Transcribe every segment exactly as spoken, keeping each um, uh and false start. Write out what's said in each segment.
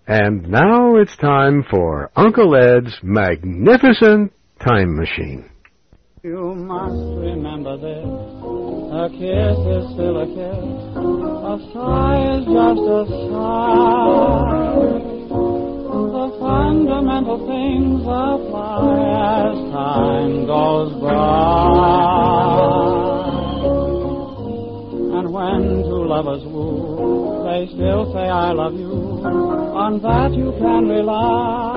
And now it's time for Uncle Ed's magnificent time machine. You must remember this, a kiss is still a kiss, a sigh is just a sigh. The fundamental things apply as time goes by. And when two lovers woo, they still say I love you, on that you can rely.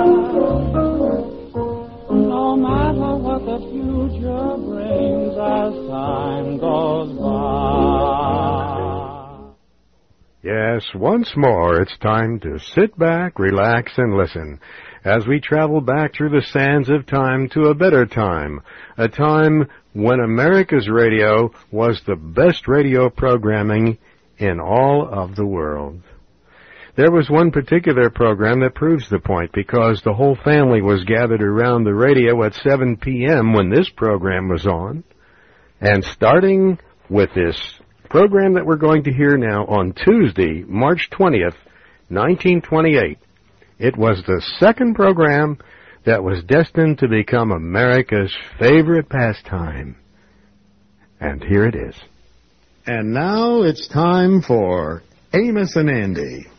No matter what the future brings as time goes by. Yes, once more it's time to sit back, relax, and listen as we travel back through the sands of time to a better time, a time when America's radio was the best radio programming in all of the world. There was one particular program that proves the point, because the whole family was gathered around the radio at seven p.m. when this program was on. And starting with this program that we're going to hear now on Tuesday, March twentieth, nineteen twenty-eight, it was the second program that was destined to become America's favorite pastime. And here it is. And now it's time for Amos and Andy.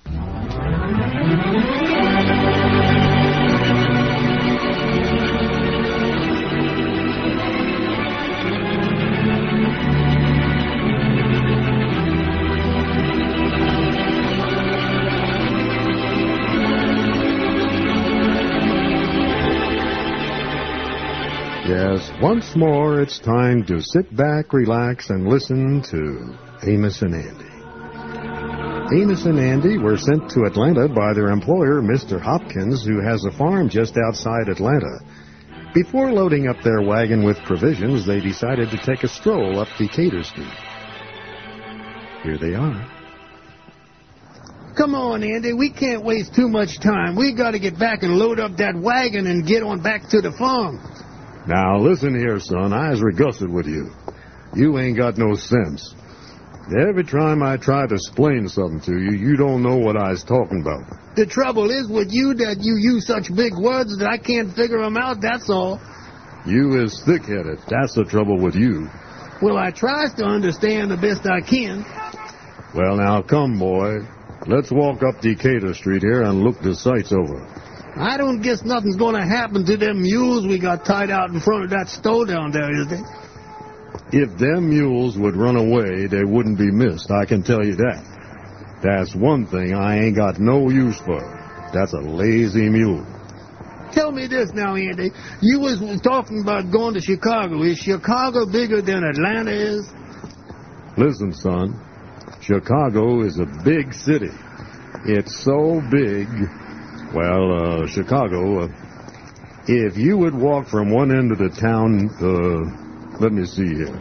Yes, once more it's time to sit back, relax, and listen to Amos and Andy. Amos and Andy were sent to Atlanta by their employer, Mister Hopkins, who has a farm just outside Atlanta. Before loading up their wagon with provisions, they decided to take a stroll up Decatur Street. Here they are. Come on, Andy. We can't waste too much time. We got to get back and load up that wagon and get on back to the farm. Now, listen here, son. I's regusted with you. You ain't got no sense. Every time I try to explain something to you, you don't know what I's talking about. The trouble is with you that you use such big words that I can't figure them out, that's all. You is thick-headed. That's the trouble with you. Well, I tries to understand the best I can. Well, now, come, boy. Let's walk up Decatur Street here and look the sights over. I don't guess nothing's going to happen to them mules we got tied out in front of that store down there, is there? If them mules would run away, they wouldn't be missed, I can tell you that. That's one thing I ain't got no use for. That's a lazy mule. Tell me this now, Andy. You was talking about going to Chicago. Is Chicago bigger than Atlanta is? Listen, son. Chicago is a big city. It's so big. Well, uh, Chicago, uh, if you would walk from one end of the town, uh, let me see here.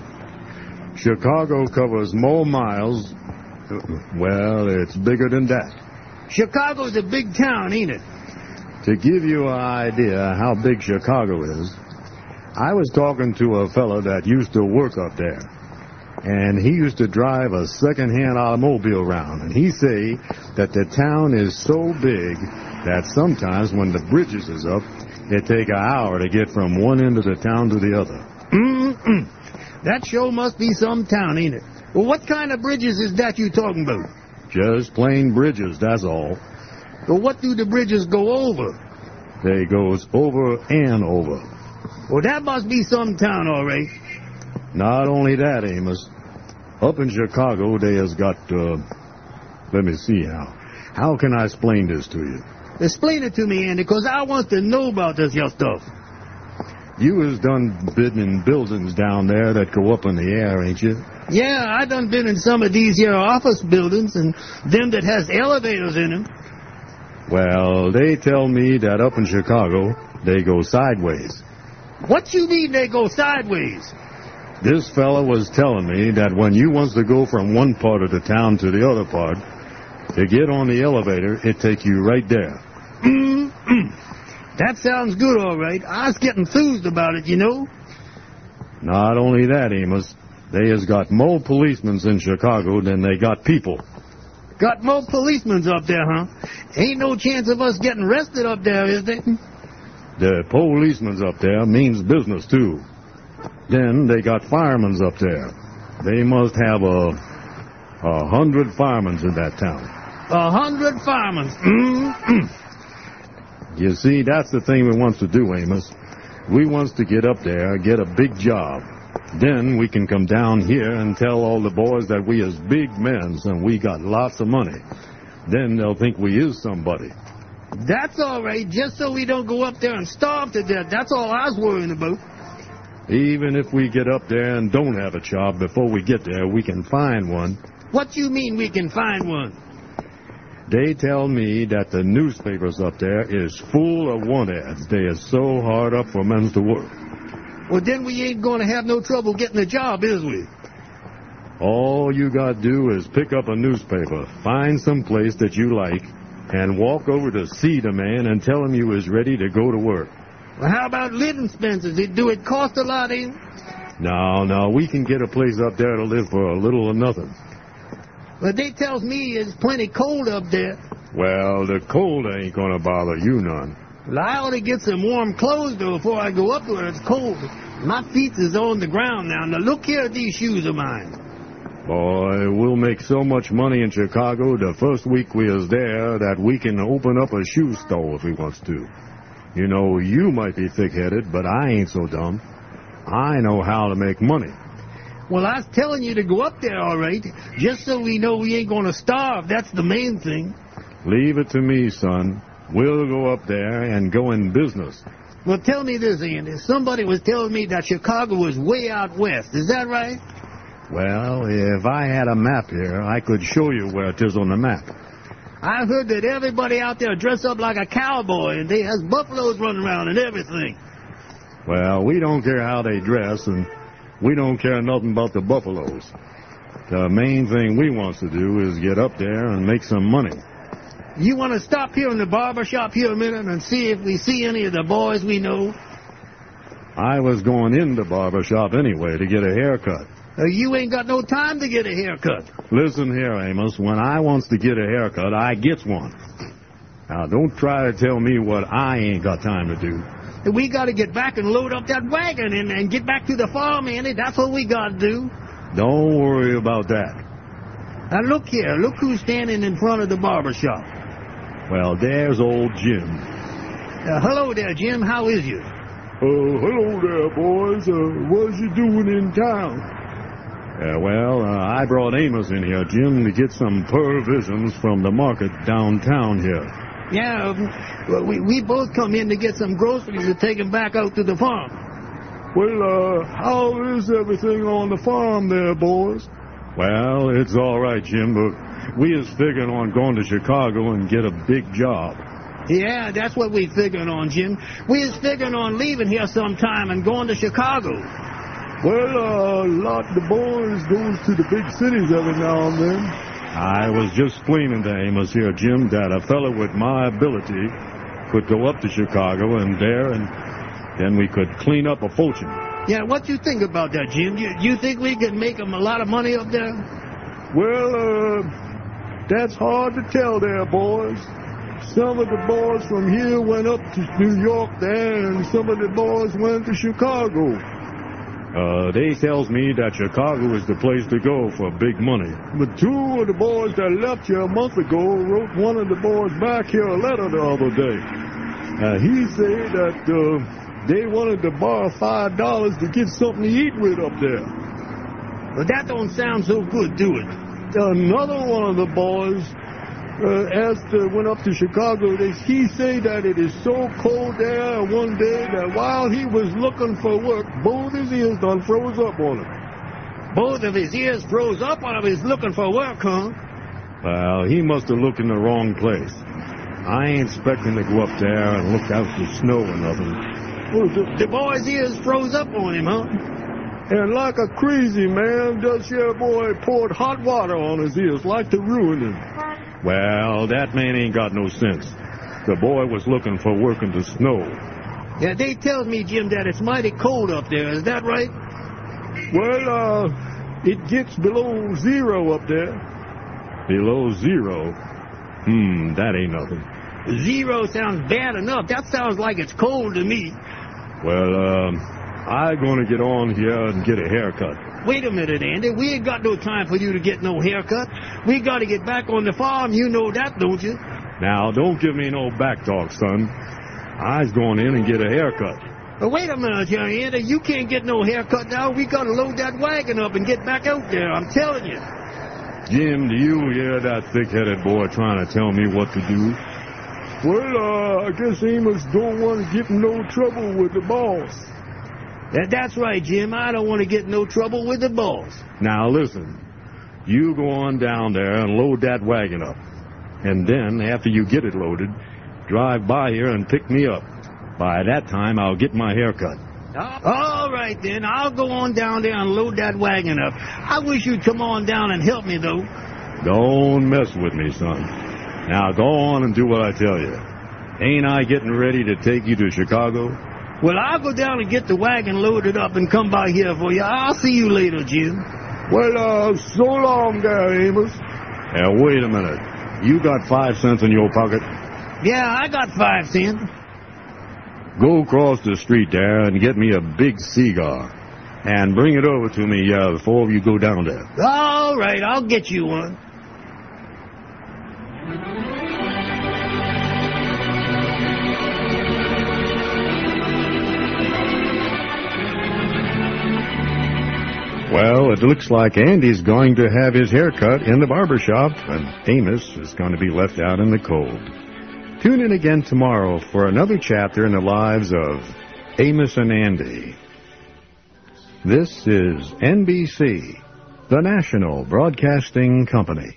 Chicago covers more miles. Uh, well, it's bigger than that. Chicago's a big town, ain't it? To give you an idea how big Chicago is, I was talking to a fella that used to work up there. And he used to drive a second-hand automobile around. And he say that the town is so big that sometimes when the bridges is up, it take an hour to get from one end of the town to the other. Mm-mm. That sure must be some town, ain't it? Well, what kind of bridges is that you talking about? Just plain bridges, that's all. Well, what do the bridges go over? They goes over and over. Well, that must be some town, all right. Not only that, Amos. Up in Chicago, they has got, uh, let me see how. How can I explain this to you? Explain it to me, Andy, because I want to know about this your stuff. You has done been in buildings down there that go up in the air, ain't you? Yeah, I done been in some of these here office buildings and them that has elevators in them. Well, they tell me that up in Chicago, they go sideways. What you mean they go sideways? This fella was telling me that when you wants to go from one part of the town to the other part, to get on the elevator, it take you right there. Mm-mm. That sounds good, all right. I was getting enthused about it, you know. Not only that, Amos, they has got more policemen in Chicago than they got people. Got more policemen up there, huh? Ain't no chance of us getting arrested up there, is there? The policemen's up there means business, too. Then they got firemen's up there. They must have a, a hundred firemen's in that town. A hundred firemen. Mm-hmm. You see, that's the thing we wants to do, Amos. We wants to get up there, get a big job. Then we can come down here and tell all the boys that we is big men and we got lots of money. Then they'll think we is somebody. That's all right, just so we don't go up there and starve to death. That's all I was worrying about. Even if we get up there and don't have a job before we get there, we can find one. What you mean we can find one? They tell me that the newspapers up there is full of want ads. They is so hard up for men to work. Well, then we ain't going to have no trouble getting a job, is we? All you got to do is pick up a newspaper, find some place that you like, and walk over to see the man and tell him you is ready to go to work. Well, how about living expenses? Do it cost a lot, ain't it? No, no, we can get a place up there to live for a little or nothing. But they tells me it's plenty cold up there. Well, the cold ain't gonna bother you none. Well, I ought to get some warm clothes, though, before I go up where it's cold. My feet is on the ground now. Now, look here at these shoes of mine. Boy, we'll make so much money in Chicago the first week we is there that we can open up a shoe store if we wants to. You know, you might be thick-headed, but I ain't so dumb. I know how to make money. Well, I was telling you to go up there, all right, just so we know we ain't going to starve. That's the main thing. Leave it to me, son. We'll go up there and go in business. Well, tell me this, Andy. Somebody was telling me that Chicago was way out west. Is that right? Well, if I had a map here, I could show you where it is on the map. I heard that everybody out there dress up like a cowboy, and they has buffaloes running around and everything. Well, we don't care how they dress, and we don't care nothing about the buffaloes. The main thing we wants to do is get up there and make some money. You want to stop here in the barber shop here a minute and see if we see any of the boys we know? I was going in the barber shop anyway to get a haircut. Uh, you ain't got no time to get a haircut. Listen here, Amos. When I wants to get a haircut, I gets one. Now, don't try to tell me what I ain't got time to do. We got to get back and load up that wagon and, and get back to the farm, Andy. That's what we got to do. Don't worry about that. Now, look here. Look who's standing in front of the barber shop. Well, there's old Jim. Uh, hello there, Jim. How is you? Oh, uh, hello there, boys. Uh, what's you doing in town? Uh, well, uh, I brought Amos in here, Jim, to get some provisions from the market downtown here. Yeah, um, well, we, we both come in to get some groceries to take them back out to the farm. Well, uh, how is everything on the farm there, boys? Well, it's all right, Jim, but we is figuring on going to Chicago and get a big job. Yeah, that's what we figuring on, Jim. We is figuring on leaving here sometime and going to Chicago. Well, uh, a lot of the boys goes to the big cities every now and then. I was just explaining to Amos here, Jim, that a fellow with my ability could go up to Chicago and there, and then we could clean up a fortune. Yeah, what you think about that, Jim? You, you think we could make them a lot of money up there? Well, uh, that's hard to tell there, boys. Some of the boys from here went up to New York there, and some of the boys went to Chicago. Uh, they tells me that Chicago is the place to go for big money. But two of the boys that left here a month ago wrote one of the boys back here a letter the other day. Uh, he said that uh, they wanted to borrow five dollars to get something to eat with up there. Well, that don't sound so good, do it? Another one of the boys uh, asked, uh, went up to Chicago. They, he said that it is so cold there one day that while he was looking for work, both his ears done froze up on him. Both of his ears froze up while he was looking for work, huh? Well, he must have looked in the wrong place. I ain't expecting to go up there and look out for snow or nothing. Well, the, the boy's ears froze up on him, huh? And like a crazy man, this here boy poured hot water on his ears like to ruin him. Well, that man ain't got no sense. The boy was looking for work in the snow. Yeah, they tells me, Jim, that it's mighty cold up there. Is that right? Well, uh, it gets below zero up there. Below zero? Hmm, that ain't nothing. Zero sounds bad enough. That sounds like it's cold to me. Well, um, I'm gonna get on here and get a haircut. Wait a minute, Andy. We ain't got no time for you to get no haircut. We got to get back on the farm. You know that, don't you? Now, don't give me no back talk, son. I's going in and get a haircut. But wait a minute, young Andy. You can't get no haircut now. We got to load that wagon up and get back out there. I'm telling you. Jim, do you hear that thick-headed boy trying to tell me what to do? Well, uh, I guess Amos don't want to get in no trouble with the boss. That, that's right, Jim. I don't want to get in no trouble with the boss. Now, listen. You go on down there and load that wagon up. And then, after you get it loaded, drive by here and pick me up. By that time, I'll get my hair cut. All right, then. I'll go on down there and load that wagon up. I wish you'd come on down and help me, though. Don't mess with me, son. Now, go on and do what I tell you. Ain't I getting ready to take you to Chicago? Well, I'll go down and get the wagon loaded up and come by here for you. I'll see you later, Jim. Well, uh, so long there, Amos. Now, wait a minute. You got five cents in your pocket? Yeah, I got five cents. Go across the street there and get me a big cigar. And bring it over to me uh, before you go down there. All right, I'll get you one. Well, it looks like Andy's going to have his hair cut in the barber shop, and Amos is going to be left out in the cold. Tune in again tomorrow for another chapter in the lives of Amos and Andy. This is N B C, the National Broadcasting Company.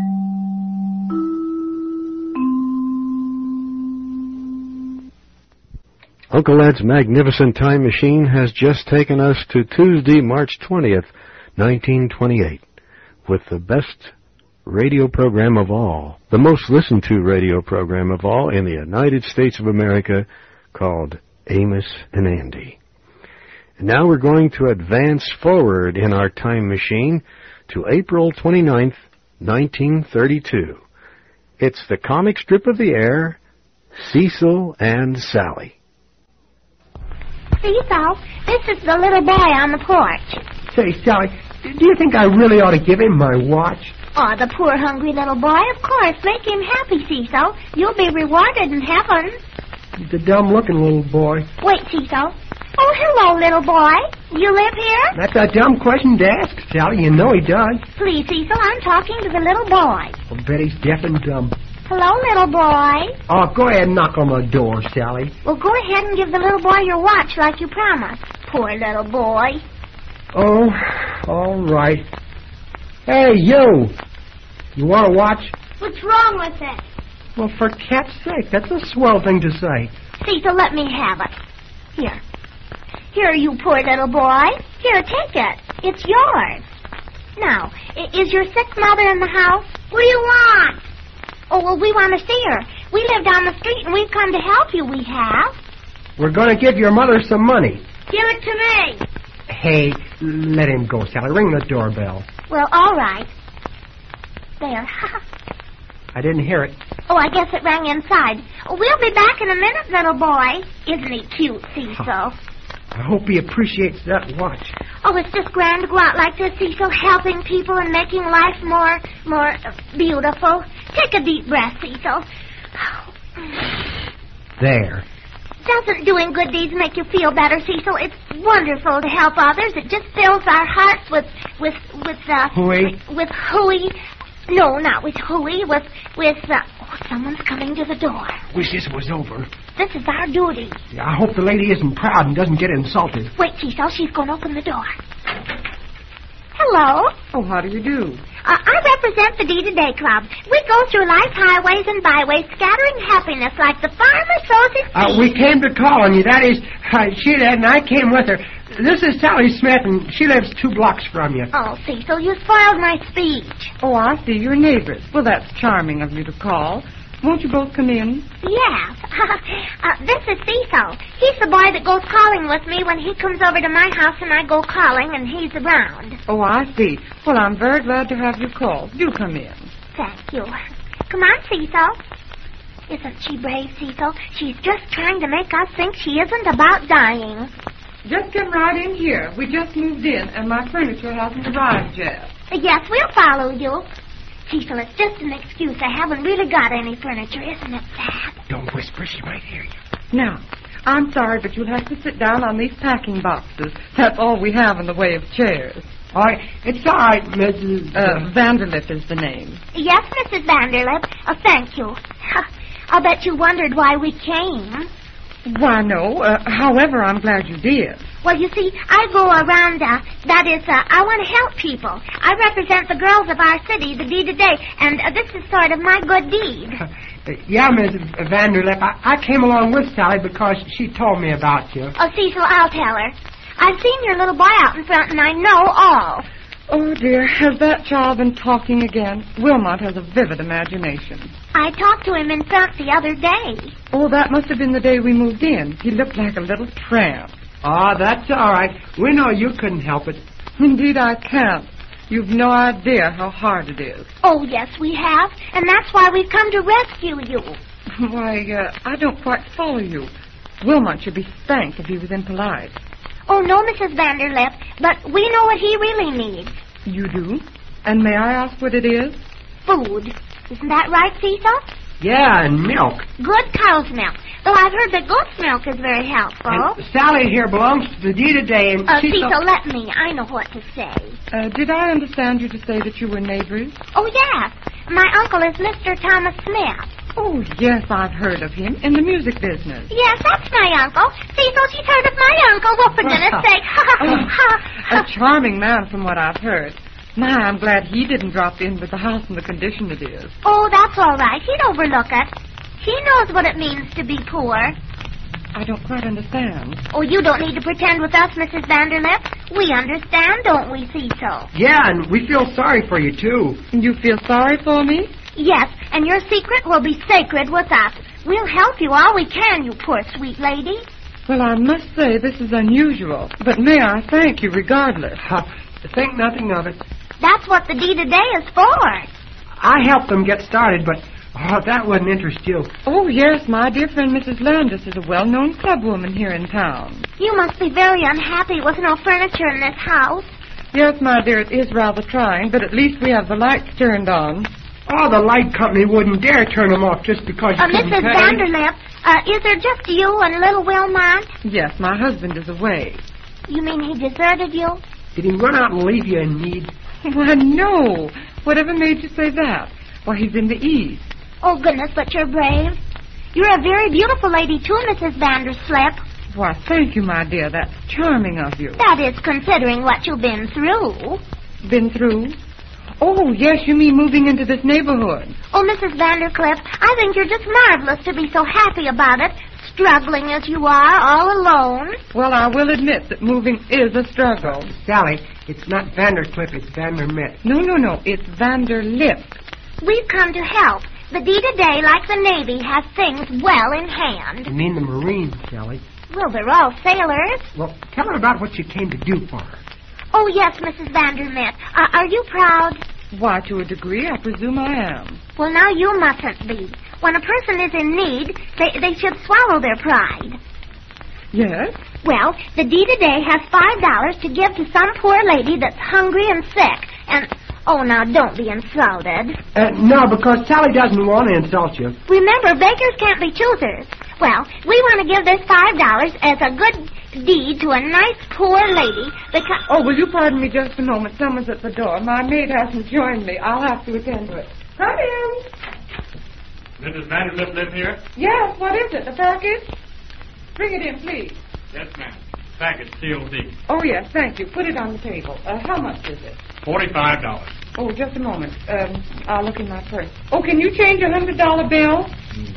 Uncle Ed's magnificent time machine has just taken us to Tuesday, March twentieth, nineteen twenty-eight, with the best radio program of all, the most listened to radio program of all in the United States of America, called Amos and Andy. And now we're going to advance forward in our time machine to April twenty-ninth, nineteen thirty-two. It's the comic strip of the air, Cecil and Sally. Cecil, this is the little boy on the porch. Say, Sally, do you think I really ought to give him my watch? Oh, the poor hungry little boy, of course. Make him happy, Cecil. You'll be rewarded in heaven. He's a dumb-looking little boy. Wait, Cecil. Oh, hello, little boy. You live here? That's a dumb question to ask, Sally. You know he does. Please, Cecil, I'm talking to the little boy. I'll bet he's deaf and dumb. Hello, little boy. Oh, go ahead and knock on the door, Sally. Well, go ahead and give the little boy your watch like you promised. Poor little boy. Oh, all right. Hey, you. You want a watch? What's wrong with it? Well, for cat's sake, that's a swell thing to say. Cecil, let me have it. Here. Here, you poor little boy. Here, take it. It's yours. Now, i- is your sick mother in the house? What do you want? Oh, well, we want to see her. We live down the street, and we've come to help you, we have. We're going to give your mother some money. Give it to me. Hey, let him go, Sally. Ring the doorbell. Well, all right. There. I didn't hear it. Oh, I guess it rang inside. We'll be back in a minute, little boy. Isn't he cute, Cecil? I hope he appreciates that watch. Oh, it's just grand to go out like this, Cecil, helping people and making life more, more uh, beautiful. Take a deep breath, Cecil. There. Doesn't doing good deeds make you feel better, Cecil? It's wonderful to help others. It just fills our hearts with, with, with, uh... Hooey? With, with hooey. No, not with hooey. With, with, uh... Oh, someone's coming to the door. Wish this was over. This is our duty. Yeah, I hope the lady isn't proud and doesn't get insulted. Wait, Cecil. She's going to open the door. Hello. Oh, how do you do? Uh, I represent the D-Today Club. We go through life's highways and byways, scattering happiness like the farmer sows his seed. Uh, we came to call on you. That is, uh, she did, and I came with her. This is Sally Smith, and she lives two blocks from you. Oh, Cecil, you spoiled my speech. Oh, I see. You're neighbors. Well, that's charming of you to call. Won't you both come in? Yes. uh, this is Cecil. He's the boy that goes calling with me when he comes over to my house and I go calling and he's around. Oh, I see. Well, I'm very glad to have you call. Do come in. Thank you. Come on, Cecil. Isn't she brave, Cecil? She's just trying to make us think she isn't about dying. Just come right in here. We just moved in, and my furniture hasn't arrived yet. Yes, we'll follow you. Cecil, it's just an excuse. I haven't really got any furniture. Isn't it sad? Don't whisper. She might hear you. Now, I'm sorry, but you'll have to sit down on these packing boxes. That's all we have in the way of chairs. All right. It's all right, Missus Uh, Vanderlip is the name. Yes, Missus Vanderlip. Oh, thank you. I'll bet you wondered why we came. Why, no. Uh, however, I'm glad you did. Well, you see, I go around, uh, that is, uh, I want to help people. I represent the girls of our city, the D today, and uh, this is sort of my good deed. Yeah, Missus Vanderlip, I, I came along with Sally because she told me about you. Oh, Cecil, I'll tell her. I've seen your little boy out in front, and I know all. Oh, dear, has that child been talking again? Wilmot has a vivid imagination. I talked to him in front the other day. Oh, that must have been the day we moved in. He looked like a little tramp. Oh, that's all right. We know you couldn't help it. Indeed, I can't. You've no idea how hard it is. Oh, yes, we have, and that's why we've come to rescue you. Why, uh, I don't quite follow you. Wilmot should be thanked if he was impolite. Oh, no, Missus Vanderlip, but we know what he really needs. You do? And may I ask what it is? Food. Isn't that right, Cecil? Yeah, and milk. Good cow's milk. Though I've heard that goat's milk is very helpful. And Sally here belongs to the D today, and Uh, she's... Cecil, let me. I know what to say. Uh, did I understand you to say that you were neighbors? Oh, yes. My uncle is Mister Thomas Smith. Oh, yes, I've heard of him in the music business. Yes, that's my uncle. Cecil, she's heard of my uncle. Well, for goodness sake. Oh, a charming man from what I've heard. My, I'm glad he didn't drop in with the house in the condition it is. Oh, that's all right. He'd overlook it. He knows what it means to be poor. I don't quite understand. Oh, you don't need to pretend with us, Missus Vanderlip. We understand, don't we, Cecil? Yeah, and we feel sorry for you, too. You feel sorry for me? Yes, and your secret will be sacred with us. We'll help you all we can, you poor sweet lady. Well, I must say this is unusual, but may I thank you regardless. Uh, think nothing of it. That's what the D today is for. I helped them get started, but oh, that wouldn't interest you. Oh, yes, my dear friend Missus Landis is a well-known clubwoman here in town. You must be very unhappy with no furniture in this house. Yes, my dear, it is rather trying, but at least we have the lights turned on. Oh, the light company wouldn't dare turn them off just because you Uh, couldn't Missus pay. Vanderlip, uh, is there just you and little Wilmot? Yes, my husband is away. You mean he deserted you? Did he run out and leave you in need? Why, no. Whatever made you say that? Why, he's in the East. Oh, goodness, but you're brave. You're a very beautiful lady, too, Missus Vanderslip. Why, thank you, my dear. That's charming of you. That is, considering what you've been through. Been through? Oh, yes, you mean moving into this neighborhood. Oh, Missus Vandercliff, I think you're just marvelous to be so happy about it, struggling as you are, all alone. Well, I will admit that moving is a struggle. Sally, it's not Vandercliff, it's Vandermitt. No, no, no, it's Vanderlip. We've come to help. The D today, like the Navy, has things well in hand. You mean the Marines, Sally? Well, they're all sailors. Well, tell her about what you came to do for her. Oh, yes, Missus Vandermitt. Uh, are you proud? Why, to a degree, I presume I am. Well, now you mustn't be. When a person is in need, they, they should swallow their pride. Yes? Well, the D today has five dollars to give to some poor lady that's hungry and sick. And, oh, now, don't be insulted. Uh, no, because Sally doesn't want to insult you. Remember, beggars can't be choosers. Well, we want to give this five dollars as a good deed to a nice poor lady because... Oh, will you pardon me just a moment? Someone's at the door. My maid hasn't joined me. I'll have to attend to it. Come in. Missus Vanderlip live here? Yes, what is it? The package? Bring it in, please. Yes, ma'am. Package C O D. Oh, yes, thank you. Put it on the table. Uh, how much is it? Forty-five dollars. Oh, just a moment. Um, I'll look in my purse. Oh, can you change a hundred dollar bill?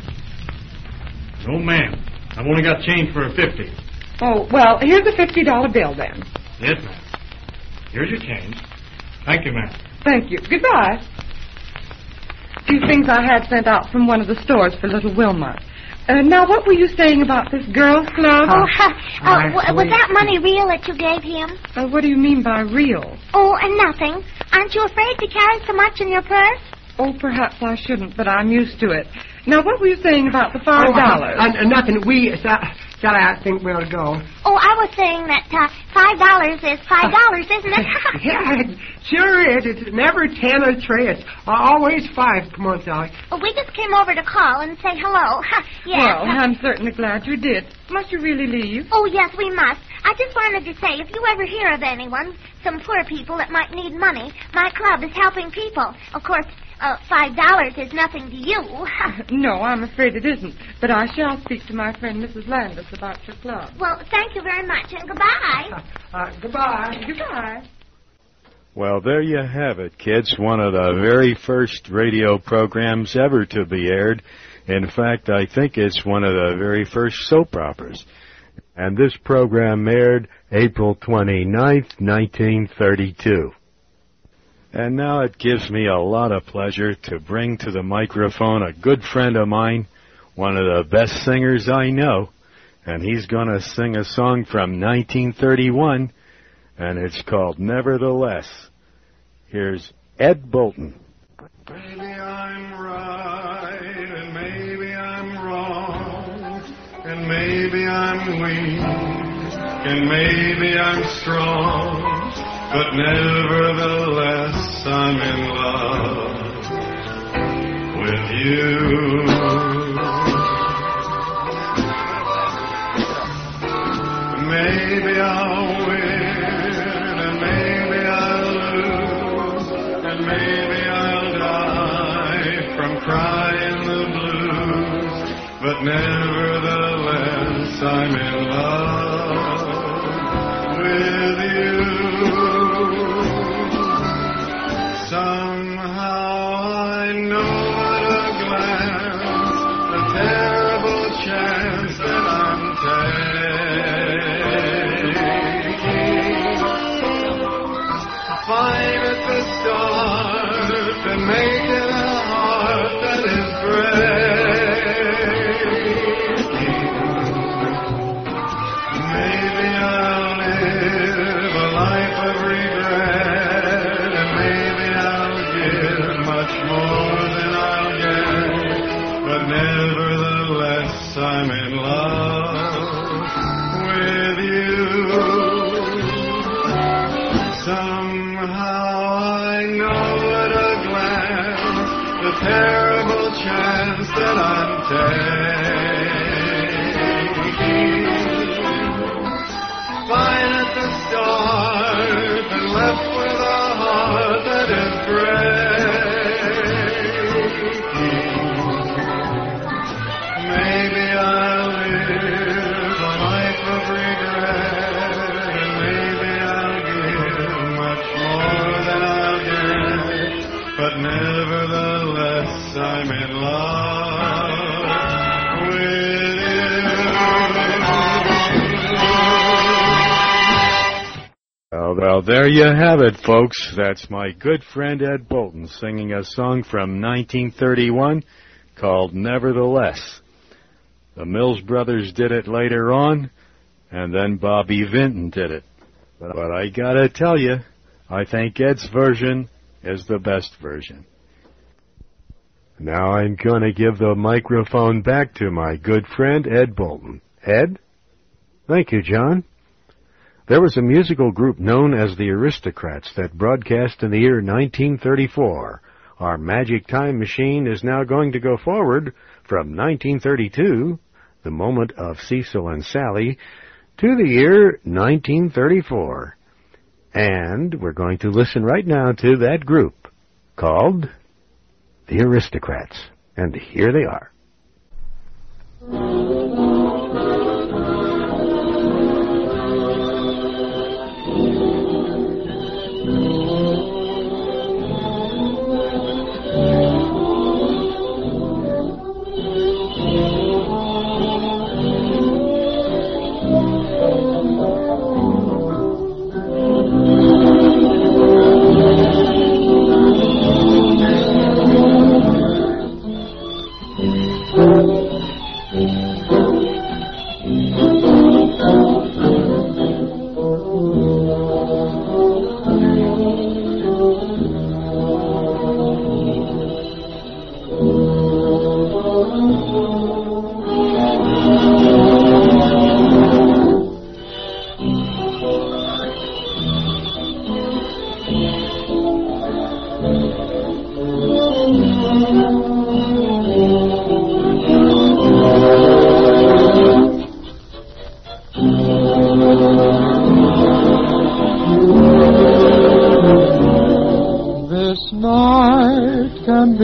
No, ma'am. I've only got change for a fifty. Oh, well, here's a fifty dollar bill then. Yes, ma'am. Here's your change. Thank you, ma'am. Thank you. Goodbye. Few things I had sent out from one of the stores for little Wilmot. Uh, now, what were you saying about this girls' club? Oh, uh, uh, w- was that money real that you gave him? Uh, what do you mean by real? Oh, and nothing. Aren't you afraid to carry so much in your purse? Oh, perhaps I shouldn't, but I'm used to it. Now, what were you saying about the five dollars? Oh, uh, uh, nothing. We, uh, Sally, I think we ought to go. Oh, I was saying that uh, five dollars is five dollars, isn't it? Yeah, it sure is. It's never ten or three. It's always five. Come on, Sally. Well, we just came over to call and say hello. Yeah. Well, I'm certainly glad you did. Must you really leave? Oh, yes, we must. I just wanted to say, if you ever hear of anyone, some poor people that might need money, my club is helping people. Of course, uh, five dollars is nothing to you. No, I'm afraid it isn't. But I shall speak to my friend Missus Landis about your club. Well, thank you very much, and goodbye. Uh, uh, goodbye. Goodbye. Well, there you have it, kids. One of the very first radio programs ever to be aired. In fact, I think it's one of the very first soap operas. And this program aired April twenty-ninth, nineteen thirty-two. And now it gives me a lot of pleasure to bring to the microphone a good friend of mine, one of the best singers I know, and he's going to sing a song from nineteen thirty-one, and it's called Nevertheless. Here's Ed Bolton. Maybe I'm right, and maybe I'm wrong, and maybe I'm weak, and maybe I'm strong, but nevertheless I'm in love with you. Maybe I'll win, and maybe I'll lose, and maybe I'll die from crying the blues, but nevertheless I'm in love with you. Somehow I know at a glance the terrible chance that I'm taking. Fine at the start and make it a heart that is breaking. Maybe I'll live a life of regret, and maybe I'll give much more than I'll get, but nevertheless I'm in love with you. Somehow I know at a glance the terrible chance that I'm taking. Fine at the start and left with a heart that is breaking. Maybe I'll live a life of regret, and maybe I'll give much more than I'll get, but nevertheless I'm in love with you. Well, well, there you have it, folks. That's my good friend Ed Bolton singing a song from nineteen thirty-one called Nevertheless. The Mills Brothers did it later on, and then Bobby Vinton did it. But, but I gotta tell you, I think Ed's version is the best version. Now I'm gonna give the microphone back to my good friend Ed Bolton. Ed? Thank you, John. There was a musical group known as the Aristocrats that broadcast in the year nineteen thirty-four. Our magic time machine is now going to go forward from nineteen thirty-two, the moment of Cecil and Sally, to the year nineteen thirty-four. And we're going to listen right now to that group called the Aristocrats. And here they are. Thank you.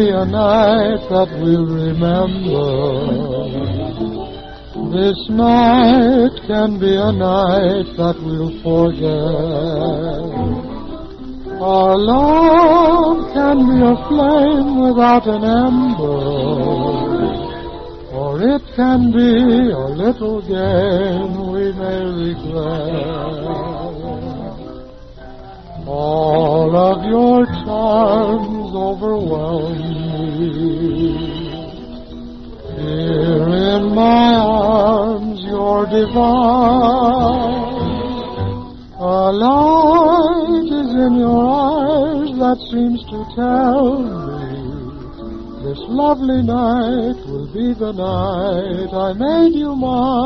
be a night that we'll remember. This night can be a night that we'll forget. Our love can be a flame without an ember, or it can be a little game we may regret. All of your charms overwhelm me. Here in my arms you're divine. A light is in your eyes that seems to tell me this lovely night will be the night I made you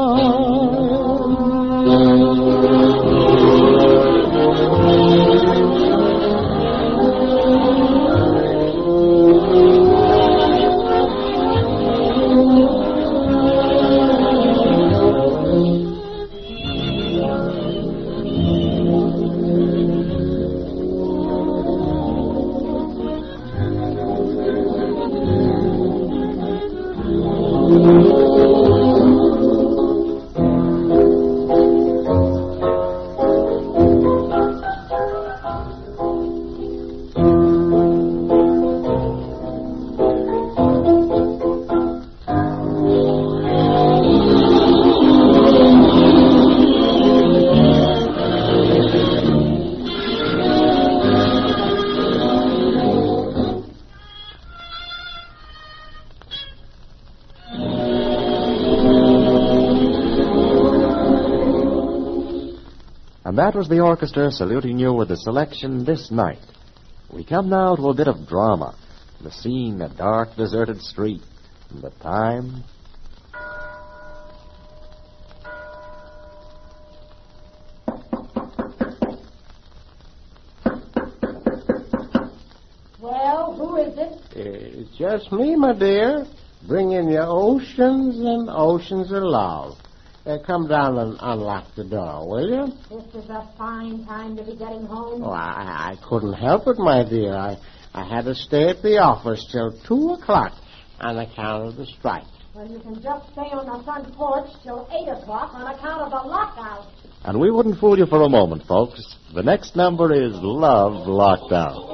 That was the orchestra saluting you with a selection this night. We come now to a bit of drama. The scene, a dark, deserted street. And the time... Well, who is it? It's just me, my dear, bringing you oceans and oceans of love. Uh, come down and unlock the door, will you? This is a fine time to be getting home. Oh, I, I couldn't help it, my dear. I, I had to stay at the office till two o'clock on account of the strike. Well, you can just stay on the front porch till eight o'clock on account of the lockout. And we wouldn't fool you for a moment, folks. The next number is Love Lockdown.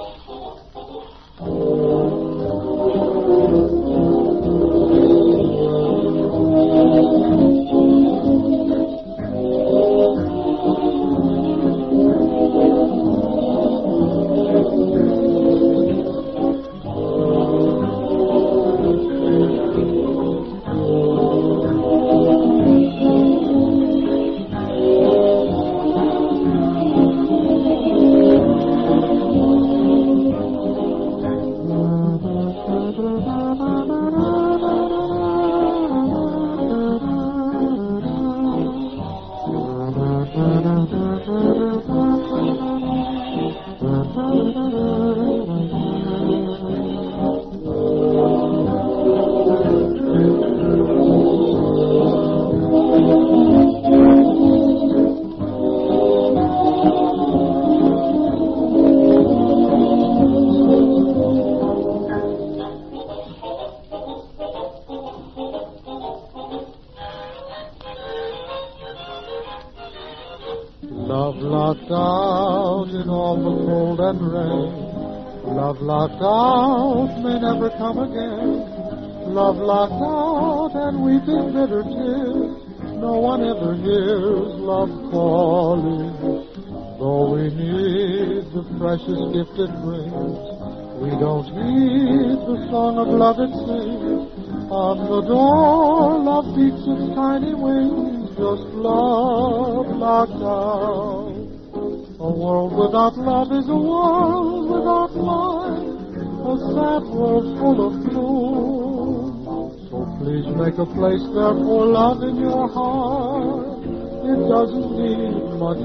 Love locked out in all the cold and rain. Love locked out may never come again. Love locked out and weeping bitter tears. No one ever hears love calling. Though we need the precious gift it brings, we don't heed the song of love it sings. On the door, love beats its tiny wings. Just love locked out. A world without love is a world without life, a sad world full of gloom. So please make a place there for love in your heart. It doesn't need much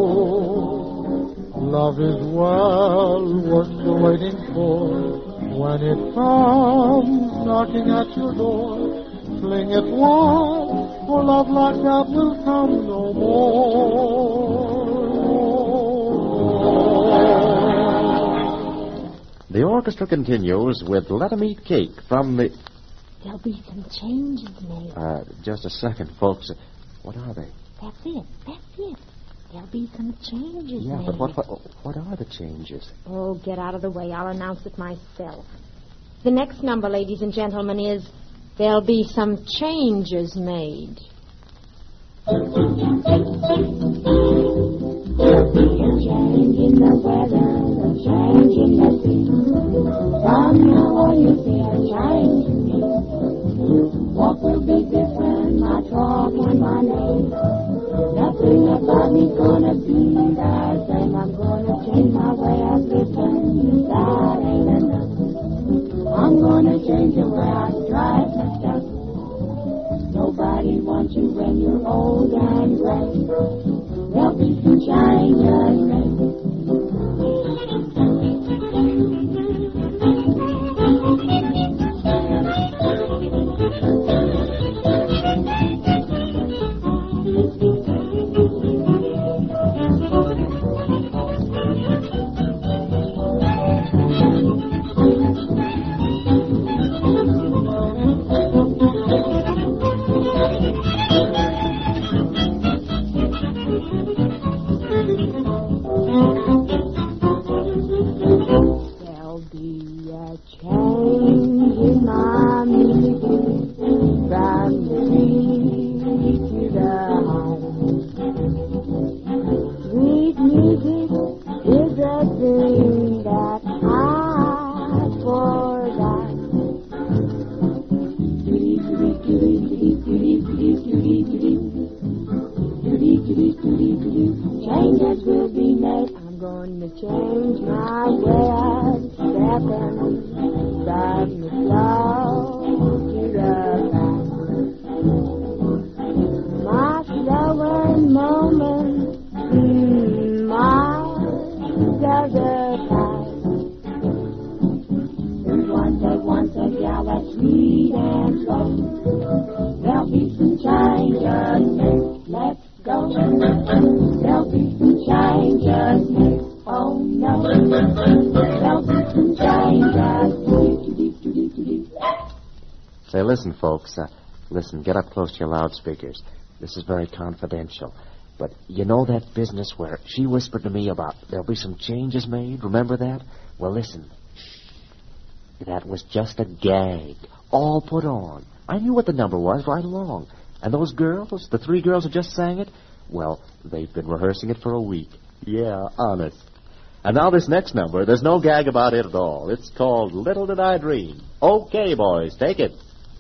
room. Love is well worth the waiting for. When it comes knocking at your door, fling it wide, for love like that will come no more. The orchestra continues with Let 'em Eat Cake from the... There'll be some changes made. Uh, just a second, folks. What are they? That's it. That's it. There'll be some changes Yeah, made. but what, what what are the changes? Oh, get out of the way. I'll announce it myself. The next number, ladies and gentlemen, is There'll Be Some Changes Made. There'll be a change in the weather, a change in the sea. From now on you see a change in me. What will be different, my talk and my name? Nothing about me's gonna be the same. I'm gonna change my way of living. That ain't enough. I'm gonna change the way I drive my stuff. Nobody wants you when you're old and gray. There'll be some changes made. Changes will be made. I'm going to change my way of stepping from the slow to the fast. My slower moment, mm, my desert path. There's one day, one day, gal that's sweet and slow. There'll be some changes made. Let's go. There'll be some changes made. Oh no. There'll be some changes made. Say, listen, folks. Uh, listen, get up close to your loudspeakers. This is very confidential. But you know that business where she whispered to me about there'll be some changes made? Remember that? Well, listen. That was just a gag. All put on. I knew what the number was right along. And those girls, the three girls who just sang it, well, they've been rehearsing it for a week. Yeah, honest. And now this next number, there's no gag about it at all. It's called Little Did I Dream. Okay, boys, take it.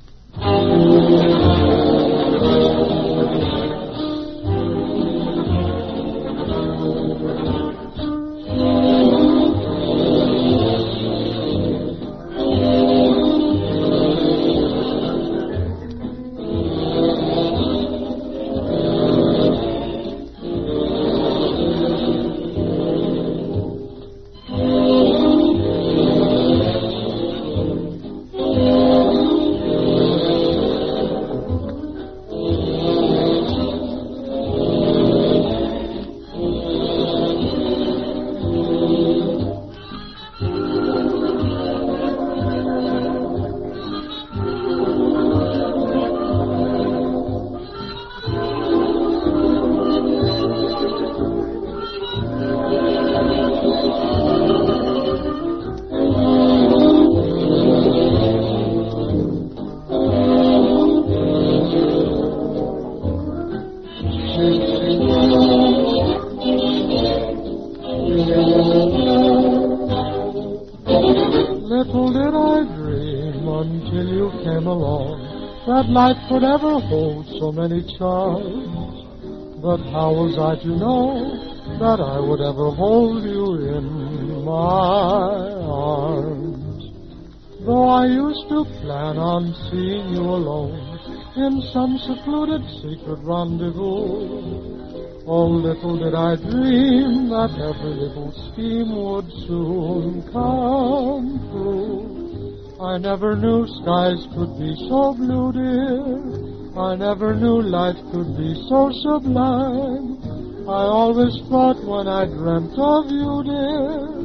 Little did I dream until you came along that life could ever hold so many charms. But how was I to know that I would ever hold you in my arms? Though I used to plan on seeing you alone in some secluded secret rendezvous, oh, little did I dream that every little scheme would soon come true. I never knew skies could be so blue, dear. I never knew life could be so sublime. I always thought when I dreamt of you, dear,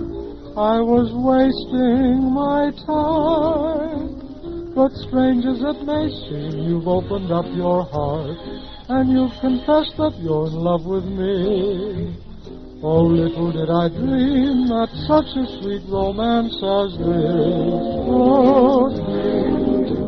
I was wasting my time. But strange as it may seem, you've opened up your heart, and you've confessed that you're in love with me. Oh, little did I dream that such a sweet romance as this would be.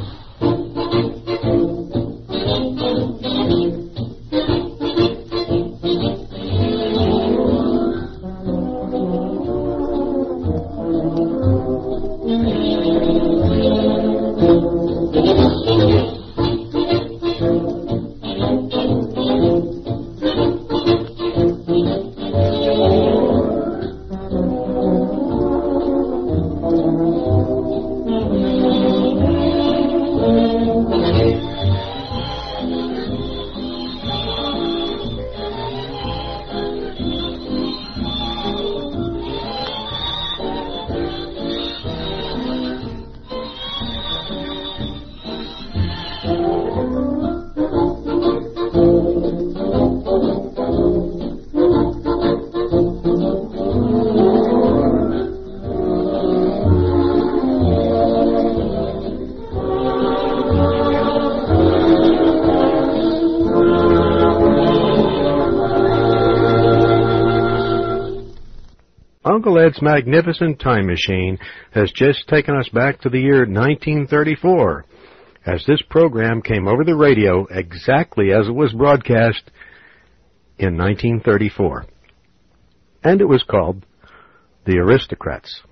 Uncle Ed's magnificent time machine has just taken us back to the year nineteen thirty-four, as this program came over the radio exactly as it was broadcast in nineteen thirty-four. And it was called The Aristocrats.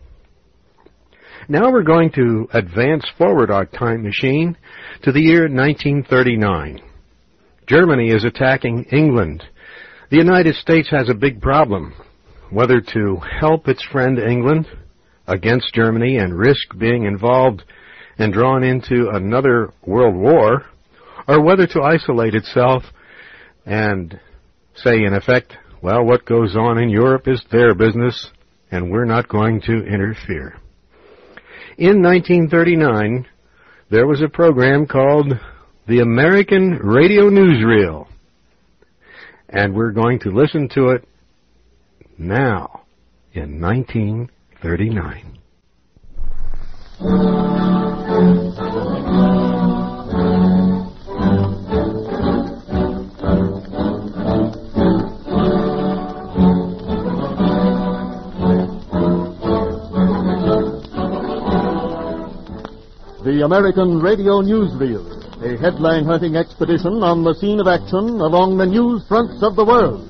Now we're going to advance forward our time machine to the year nineteen thirty-nine. Germany is attacking England. The United States has a big problem, whether to help its friend England against Germany and risk being involved and drawn into another world war, or whether to isolate itself and say, in effect, well, what goes on in Europe is their business, and we're not going to interfere. In nineteen thirty-nine, there was a program called the American Radio Newsreel, and we're going to listen to it now in nineteen thirty-nine. The American Radio Newsreel, a headline-hunting expedition on the scene of action along the news fronts of the world.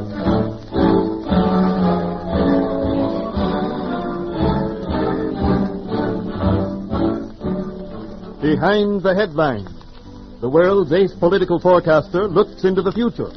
Behind the headlines, the world's ace political forecaster looks into the future.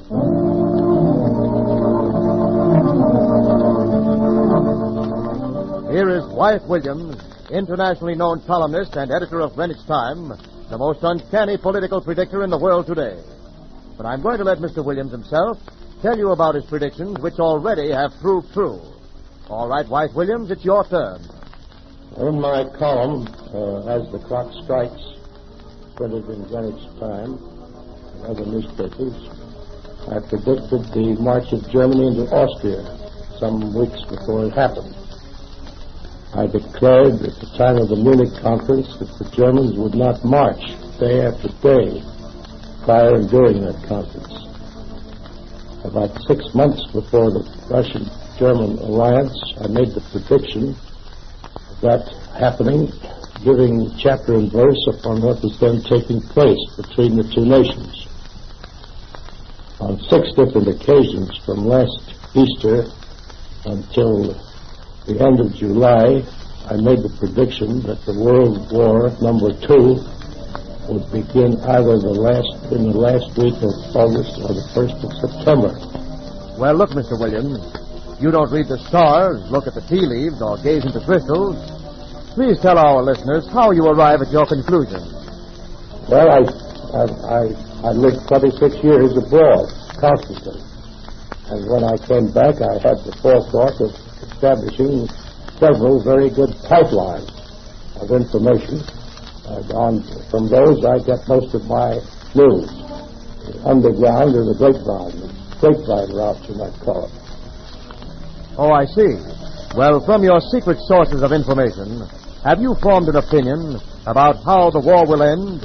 Here is Wyeth Williams, internationally known columnist and editor of Greenwich Time, the most uncanny political predictor in the world today. But I'm going to let Mister Williams himself tell you about his predictions, which already have proved true. All right, Wyeth Williams, it's your turn. In my column, uh, As the Clock Strikes, printed in Greenwich Time and other newspapers, I predicted the march of Germany into Austria some weeks before it happened. I declared at the time of the Munich conference that the Germans would not march day after day prior and during that conference. About six months before the Russian-German alliance, I made the prediction of that happening, giving chapter and verse upon what was then taking place between the two nations. On six different occasions from last Easter until the end of July, I made the prediction that the World War number two would begin either the last in the last week of August or the first of September. Well, look, Mister Williams, you don't read the stars, look at the tea leaves, or gaze into crystals. Please tell our listeners how you arrive at your conclusion. Well, I I, I, I lived twenty-six years abroad, constantly. And when I came back, I had the forethought of establishing several very good pipelines of information. Uh, on, from those, I get most of my news. The underground or the grapevine, the grapevine route, you might call it. Oh, I see. Well, from your secret sources of information, have you formed an opinion about how the war will end?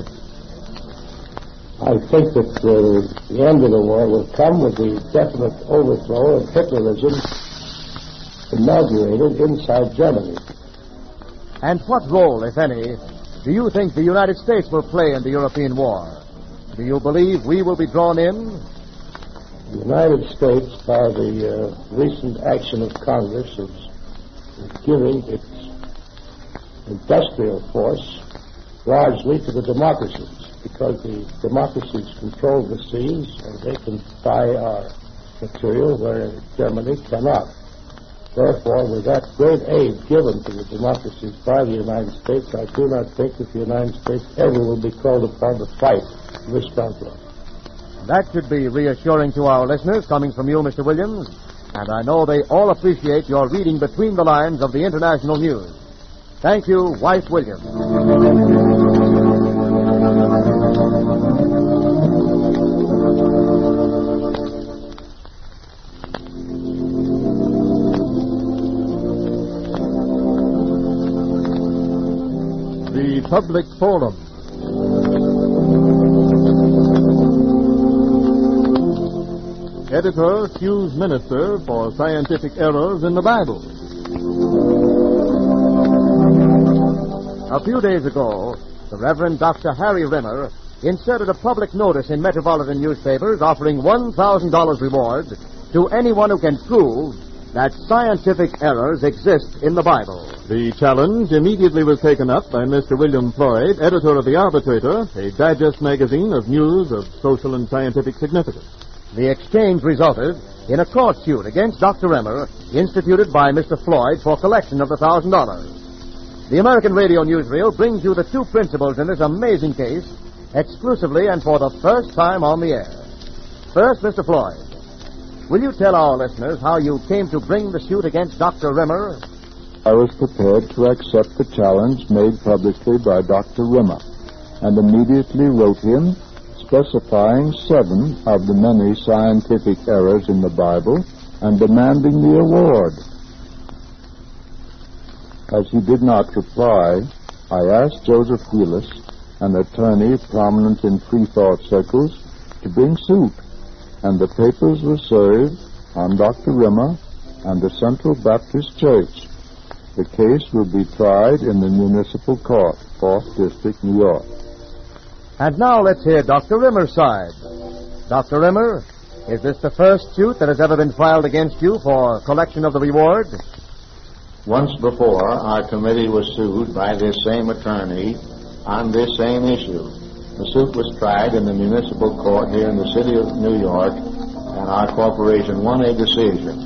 I think that uh, the end of the war will come with the definite overthrow of Hitlerism inaugurated inside Germany. And what role, if any, do you think the United States will play in the European war? Do you believe we will be drawn in? The United States, by the uh, recent action of Congress, is, is giving its industrial force largely to the democracies, because the democracies control the seas and they can buy our material where Germany cannot. Therefore, with that great aid given to the democracies by the United States, I do not think that the United States ever will be called upon to fight this conflict. That should be reassuring to our listeners coming from you, Mister Williams, and I know they all appreciate your reading between the lines of the international news. Thank you, Wife Williams. The Public Forum. Editor accused minister for scientific errors in the Bible. A few days ago, the Reverend Doctor Harry Rimmer inserted a public notice in metropolitan newspapers offering one thousand dollars reward to anyone who can prove that scientific errors exist in the Bible. The challenge immediately was taken up by Mister William Floyd, editor of The Arbitrator, a digest magazine of news of social and scientific significance. The exchange resulted in a court suit against Doctor Rimmer, instituted by Mister Floyd for collection of the one thousand dollars. The American Radio Newsreel brings you the two principals in this amazing case exclusively and for the first time on the air. First, Mister Floyd, will you tell our listeners how you came to bring the suit against Doctor Rimmer? I was prepared to accept the challenge made publicly by Doctor Rimmer and immediately wrote him specifying seven of the many scientific errors in the Bible and demanding the award. As he did not reply, I asked Joseph Wheelis, an attorney prominent in free-thought circles, to bring suit, and the papers were served on Doctor Rimmer and the Central Baptist Church. The case will be tried in the Municipal Court, fourth District, New York. And now let's hear Doctor Rimmer's side. Doctor Rimmer, is this the first suit that has ever been filed against you for collection of the reward? Once before, our committee was sued by this same attorney on this same issue. The suit was tried in the municipal court here in the city of New York, and our corporation won a decision.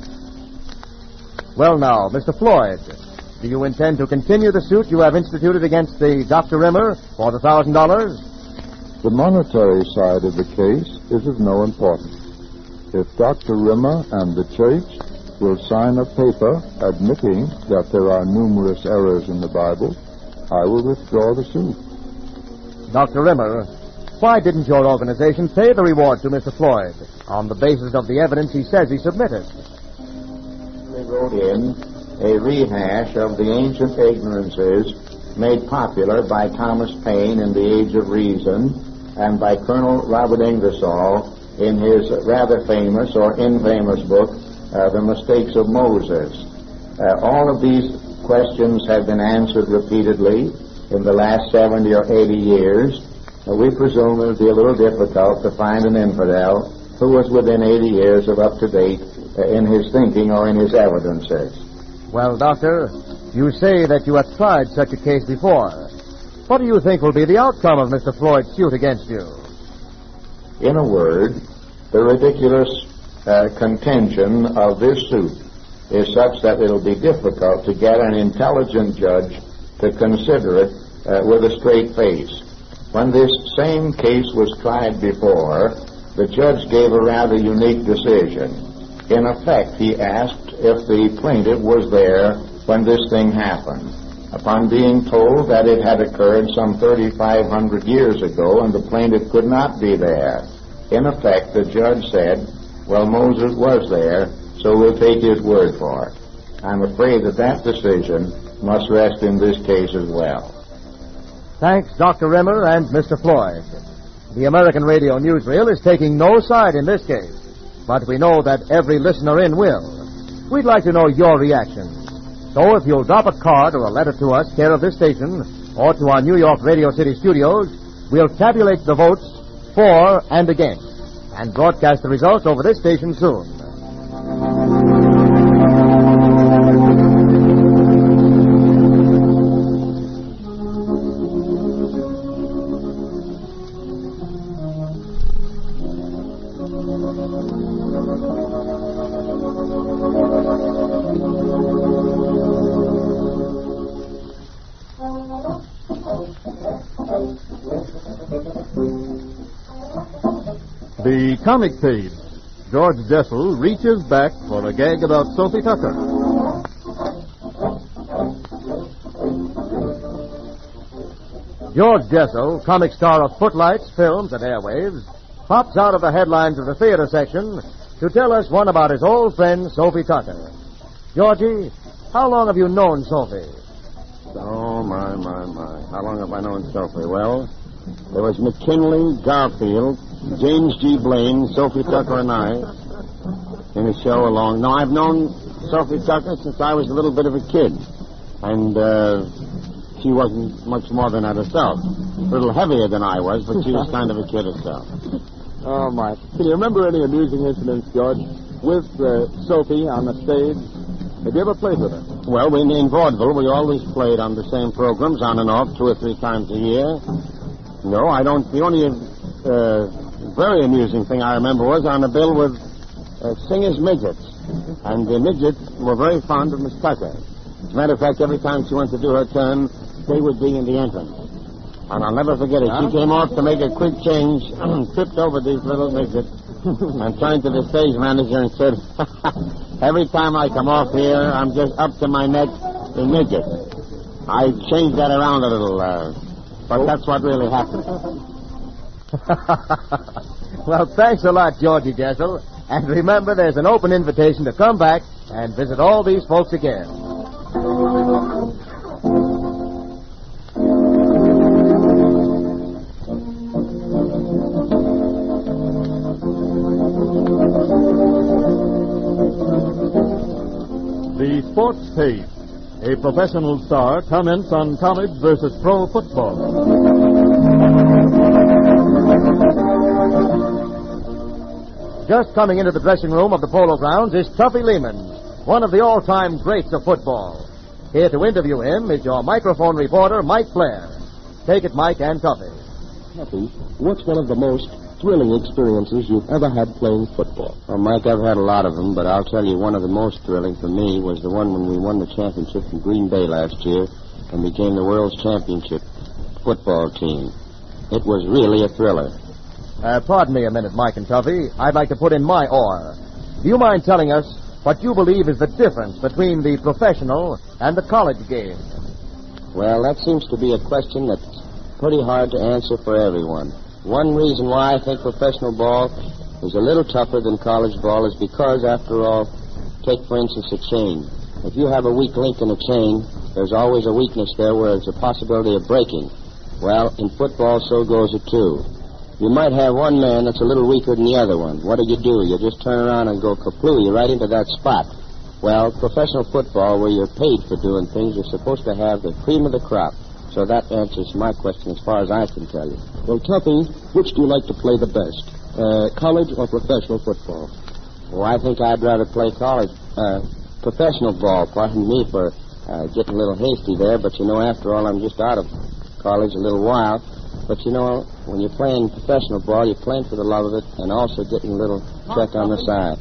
Well now, Mister Floyd, do you intend to continue the suit you have instituted against the Doctor Rimmer for the one thousand dollars? The monetary side of the case is of no importance. If Doctor Rimmer and the church will sign a paper admitting that there are numerous errors in the Bible, I will withdraw the suit. Doctor Rimmer, why didn't your organization pay the reward to Mister Floyd on the basis of the evidence he says he submitted? They wrote in a rehash of the ancient ignorances made popular by Thomas Paine in The Age of Reason and by Colonel Robert Ingersoll in his rather famous or infamous book, uh, The Mistakes of Moses. Uh, all of these questions have been answered repeatedly in the last seventy or eighty years. Uh, we presume it would be a little difficult to find an infidel who was within eighty years of up-to-date uh, in his thinking or in his evidences. Well, Doctor, you say that you have tried such a case before. What do you think will be the outcome of Mister Floyd's suit against you? In a word, the ridiculous uh, contention of this suit is such that it will be difficult to get an intelligent judge to consider it uh, with a straight face. When this same case was tried before, the judge gave a rather unique decision. In effect, he asked if the plaintiff was there when this thing happened. Upon being told that it had occurred some thirty-five hundred years ago and the plaintiff could not be there, in effect, the judge said, well, Moses was there, so we'll take his word for it. I'm afraid that that decision must rest in this case as well. Thanks, Doctor Rimmer and Mister Floyd. The American Radio Newsreel is taking no side in this case, but we know that every listener in will. We'd like to know your reactions. So if you'll drop a card or a letter to us, care of this station, or to our New York Radio City studios, we'll tabulate the votes for and against, and broadcast the results over this station soon. The comic page. George Jessel reaches back for a gag about Sophie Tucker. George Jessel, comic star of Footlights, Films, and Airwaves, pops out of the headlines of the theater section to tell us one about his old friend, Sophie Tucker. Georgie, how long have you known Sophie? Oh, my, my, my. How long have I known Sophie? Well, there was McKinley, Garfield, James G. Blaine, Sophie Tucker, and I in a show along. No, I've known Sophie Tucker since I was a little bit of a kid. And uh, she wasn't much more than that herself. A little heavier than I was, but she was kind of a kid herself. Oh, my. Can you remember any amusing incidents, George, with uh, Sophie on the stage? Have you ever played with her? Well, we, in vaudeville, we always played on the same programs, on and off, two or three times a year. No, I don't. The only uh, very amusing thing I remember was on a bill with uh, Singers Midgets. And the midgets were very fond of Miss Tucker. As a matter of fact, every time she went to do her turn, they would be in the entrance. And I'll never forget it. She came off to make a quick change, tripped over these little midgets, and turned to the stage manager and said, every time I come off here, I'm just up to my neck in midgets. I changed that around a little, uh, but that's what really happened. Well, thanks a lot, Georgie Jessel. And remember, there's an open invitation to come back and visit all these folks again. The Sports Page. A professional star comments on college versus pro football. Just coming into the dressing room of the Polo Grounds is Tuffy Lehman, one of the all-time greats of football. Here to interview him is your microphone reporter, Mike Blair. Take it, Mike and Tuffy. Tuffy, what's one of the most thrilling experiences you've ever had playing football? Well, Mike, I've had a lot of them, but I'll tell you one of the most thrilling for me was the one when we won the championship in Green Bay last year and became the world's championship football team. It was really a thriller. Uh, pardon me a minute, Mike and Tuffy. I'd like to put in my oar. Do you mind telling us what you believe is the difference between the professional and the college game? Well, that seems to be a question that's pretty hard to answer for everyone. One reason why I think professional ball is a little tougher than college ball is because, after all, take, for instance, a chain. If you have a weak link in a chain, there's always a weakness there where there's a possibility of breaking. Well, in football, so goes it, too. You might have one man that's a little weaker than the other one. What do you do? You just turn around and go kaploo. You're right into that spot. Well, professional football, where you're paid for doing things, you're supposed to have the cream of the crop. So that answers my question as far as I can tell you. Well, Tuffy, which do you like to play the best, uh, college or professional football? Well, I think I'd rather play college, uh, professional ball. Pardon me for uh, getting a little hasty there, but, you know, after all, I'm just out of college a little while. But, you know, when you're playing professional ball, you're playing for the love of it and also getting a little check on the side.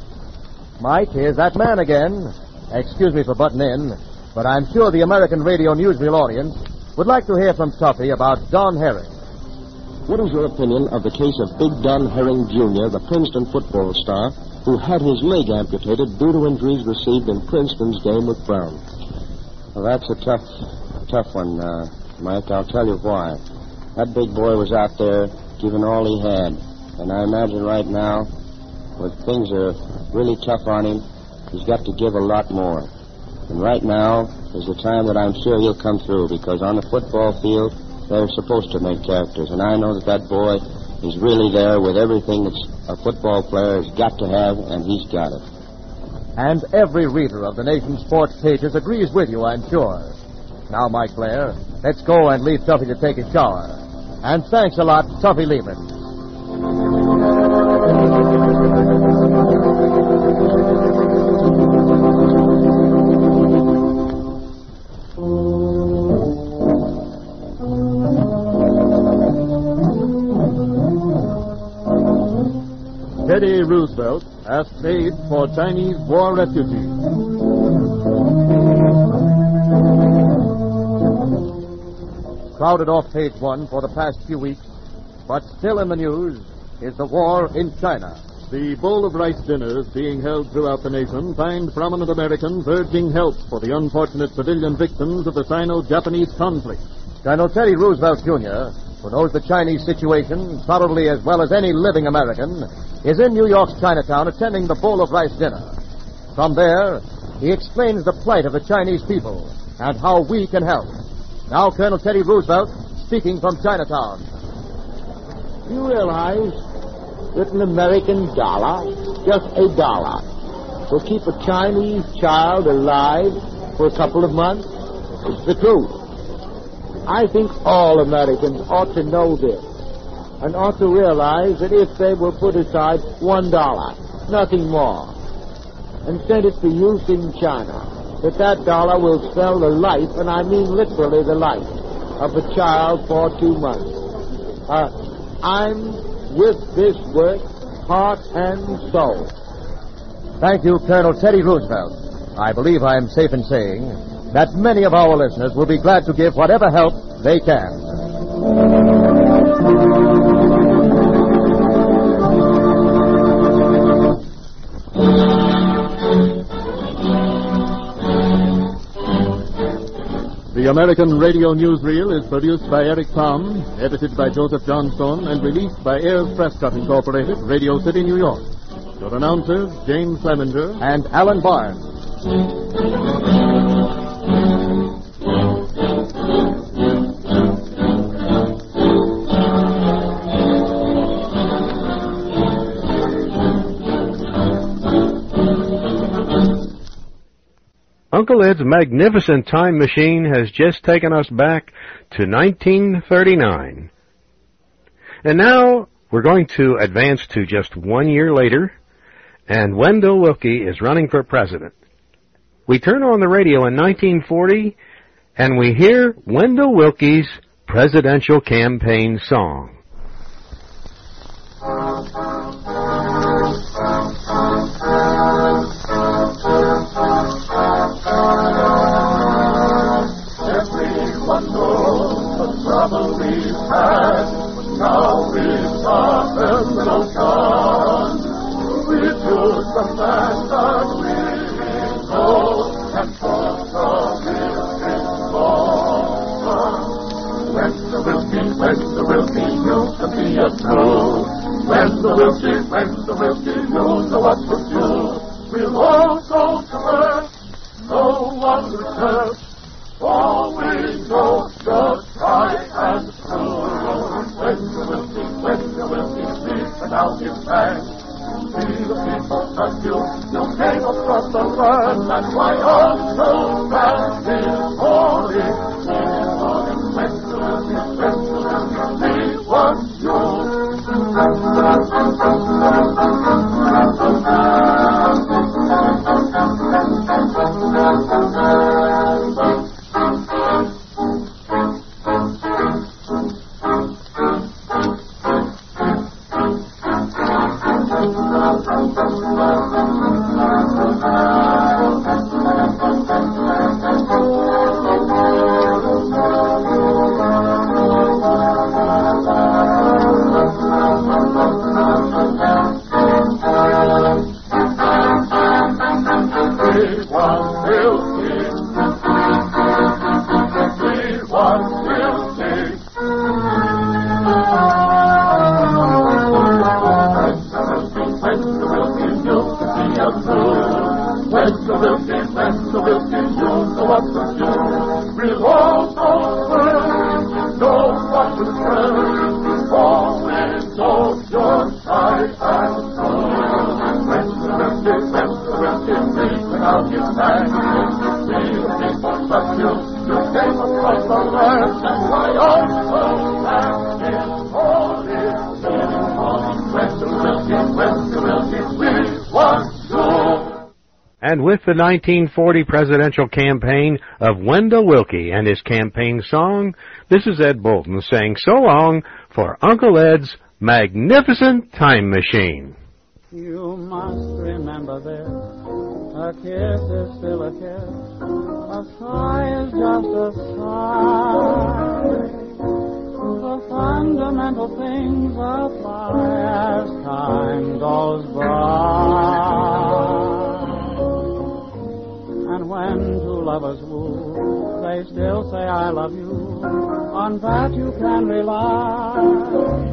Mike, here's that man again. Excuse me for butting in, but I'm sure the American Radio Newsreel audience would like to hear from Tuffy about Don Herring. What is your opinion of the case of Big Don Herring Junior, the Princeton football star, who had his leg amputated due to injuries received in Princeton's game with Brown? Well, that's a tough, tough one, uh, Mike. I'll tell you why. That big boy was out there giving all he had. And I imagine right now, when things are really tough on him, he's got to give a lot more. And right now is the time that I'm sure he'll come through, because on the football field, they're supposed to make characters. And I know that that boy is really there with everything that a football player has got to have, and he's got it. And every reader of the nation's sports pages agrees with you, I'm sure. Now, Mike Blair, let's go and leave Tuffy to take a shower. And thanks a lot, Tuffy Lehman. Teddy Roosevelt asked aid for Chinese war refugees. Crowded off page one for the past few weeks, but still in the news is the war in China. The bowl of rice dinners being held throughout the nation find prominent Americans urging help for the unfortunate civilian victims of the Sino-Japanese conflict. Colonel Teddy Roosevelt, Junior, who knows the Chinese situation probably as well as any living American, is in New York's Chinatown attending the bowl of rice dinner. From there, he explains the plight of the Chinese people and how we can help. Now, Colonel Teddy Roosevelt, speaking from Chinatown. You realize that an American dollar, just a dollar, will keep a Chinese child alive for a couple of months? It's the truth. I think all Americans ought to know this and ought to realize that if they will put aside one dollar, nothing more, and send it to use in China, that that dollar will spell the life, and I mean literally the life, of a child for two months. Uh, I'm with this work, heart and soul. Thank you, Colonel Teddy Roosevelt. I believe I am safe in saying that many of our listeners will be glad to give whatever help they can. The American Radio Newsreel is produced by Eric Tom, edited by Joseph Johnstone, and released by Ayers Prescott Incorporated, Radio City, New York. Your announcers, James Clemenger and Alan Barnes. Uncle Ed's magnificent time machine has just taken us back to nineteen thirty-nine. And now we're going to advance to just one year later, and Wendell Willkie is running for president. We turn on the radio in nineteen forty, and we hear Wendell Willkie's presidential campaign song. Everyone knows the trouble we've had, but now we've softened the ocean. We choose the man that we know and trust the living God. When the Willkie, when the Willkie knew to be a true, when the Willkie, when the Willkie knew to what to do, we'll all go to earth, no one returns. For we know just right and true. When the Willkie, when the Willkie speaks and now give thanks, we the people thank you, you came across the land, and why unto man is holy, is holy. When the Willkie, when the Willkie, we want you. When what to do. We'll all go first, know what to say. Always hold your side and soul. When the rest is, when the rest is reaching out his hand, see the people touch you, you came across the land, and why also and his holy name. When the rest is, when the rest is, we want to. And with the nineteen forty presidential campaign of Wendell Willkie and his campaign song, this is Ed Bolton saying so long for Uncle Ed's magnificent time machine. You must remember this, a kiss is still a kiss, a sigh is just a sigh. The fundamental things apply as time goes by. And when two lovers woo, they still say I love you, on that you can rely.